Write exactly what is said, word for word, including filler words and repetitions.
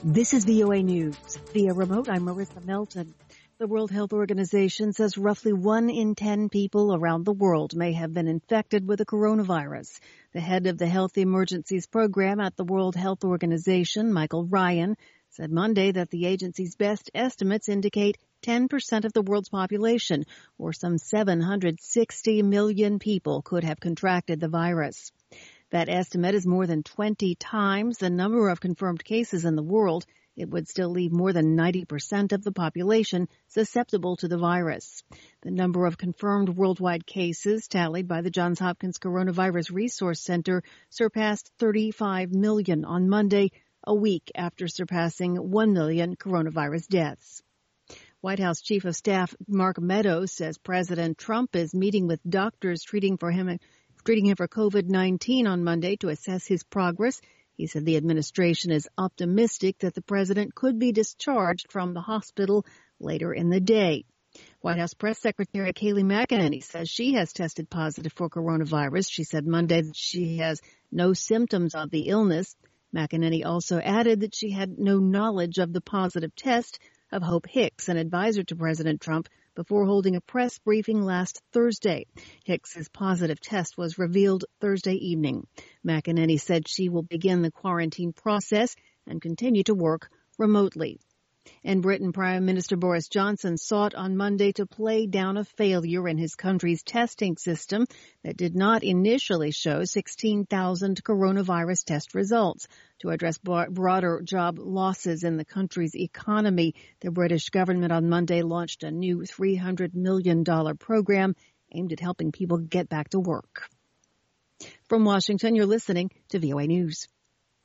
This is V O A News. Via remote, I'm Marissa Melton. The World Health Organization says roughly one in ten people around the world may have been infected with the coronavirus. The head of the Health Emergencies Program at the World Health Organization, Michael Ryan, said Monday that the agency's best estimates indicate ten percent of the world's population, or some seven hundred sixty million people, could have contracted the virus. That estimate is more than twenty times the number of confirmed cases in the world. It would still leave more than ninety percent of the population susceptible to the virus. The number of confirmed worldwide cases tallied by the Johns Hopkins Coronavirus Resource Center surpassed thirty-five million on Monday, a week after surpassing one million coronavirus deaths. White House Chief of Staff Mark Meadows says President Trump is meeting with doctors treating for him treating him for COVID nineteen on Monday to assess his progress. He said the administration is optimistic that the president could be discharged from the hospital later in the day. White House Press Secretary Kayleigh McEnany says she has tested positive for coronavirus. She said Monday that she has no symptoms of the illness. McEnany also added that she had no knowledge of the positive test of Hope Hicks, an advisor to President Trump, before holding a press briefing last Thursday. Hicks's positive test was revealed Thursday evening. McEnany said she will begin the quarantine process and continue to work remotely. In Britain, Prime Minister Boris Johnson sought on Monday to play down a failure in his country's testing system that did not initially show sixteen thousand coronavirus test results. To address broader job losses in the country's economy, the British government on Monday launched a new three hundred million dollars program aimed at helping people get back to work. From Washington, you're listening to V O A News.